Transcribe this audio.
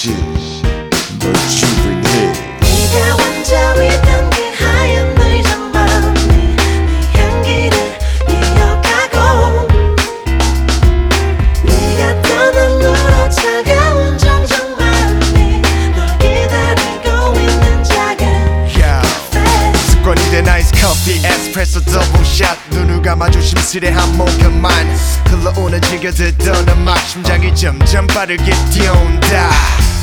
널 주문해. 네가 원자위던 그 하얀 의자만이 네 향기를 이어가고 네가 떠남으로 차가운 정적만이 널 기다리고 있는 작은 카페. 습관이 된 아이스 커피 에스프레소 더블샷 눈을 감아 조심스레 한 모금만 흘러오는 즐겨 듣던 음악 심장이 점점 빠르게 뛰어온다.